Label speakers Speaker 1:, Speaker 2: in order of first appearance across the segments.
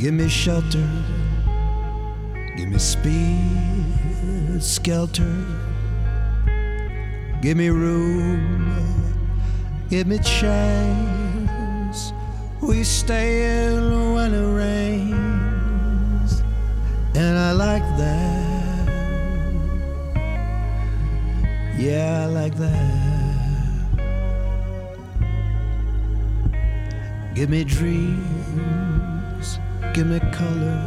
Speaker 1: Give me shelter, give me speed, skelter. Give me room, give me chance. We stay in when it rains, and I like that. Yeah, I like that. Give me dreams, give me color,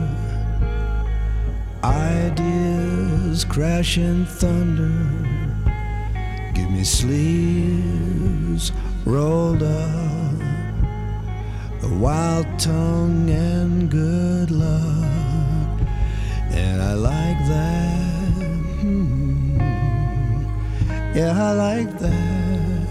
Speaker 1: ideas crashing thunder. Give me sleeves rolled up, a wild tongue and good luck, and I like that. Yeah, I like that.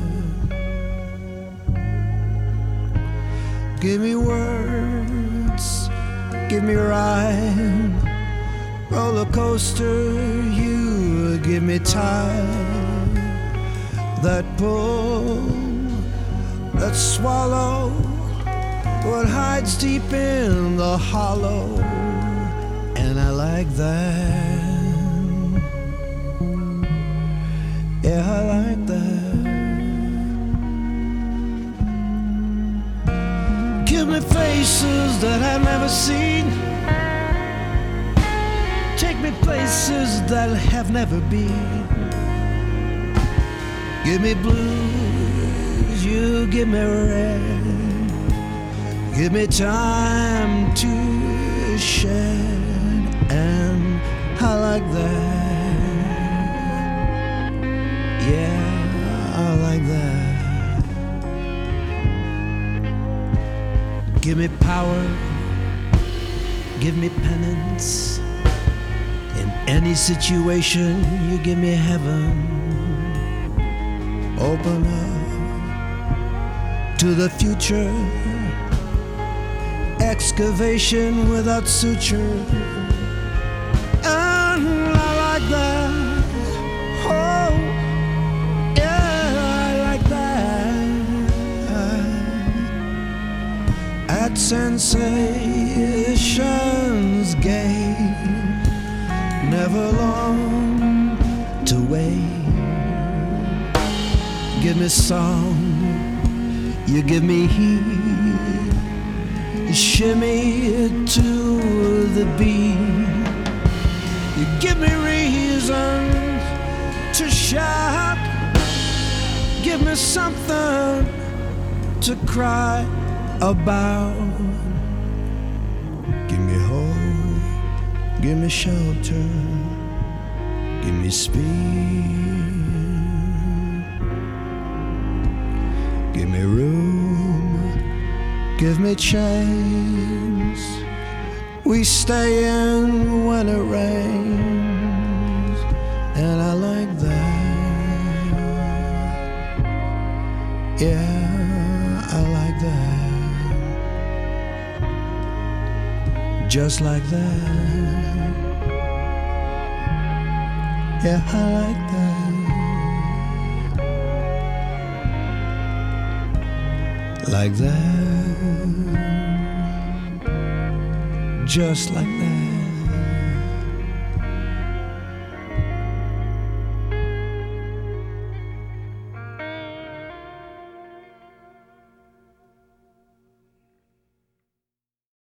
Speaker 1: Give me words, give me rhyme, roller coaster, you give me time, that pull, that swallow, what hides deep in the hollow, and I like that. Yeah, I like that. Give me faces that I've never seen, take me places that have never been. Give me blues, you give me red. Give me time to shed, and I like that. Yeah, I like that. Give me power, give me penance. In any situation, you give me heaven. Open up to the future, excavation without suture, and I like that. Oh, yeah, I like that. At sensation's gate, never long to wait. Give me song, you give me heat, you shimmy to the beat. You give me reason to shout, give me something to cry about. Give me hope, give me shelter, give me speed. Give me room, give me chance. We stay in when it rains, and I like that. Yeah, I like that. Just like that. Yeah, I like that. Like that, just like that.